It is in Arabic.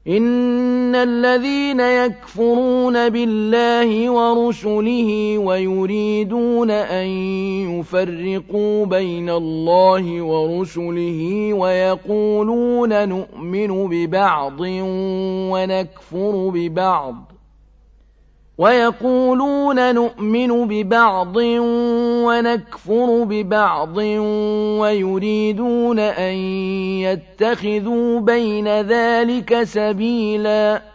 إن الذين يكفرون بالله ورسله ويريدون أن يفرقوا بين الله ورسله ويقولون نؤمن ببعض ونكفر ببعض ويريدون أن يتخذوا بين ذلك سبيلا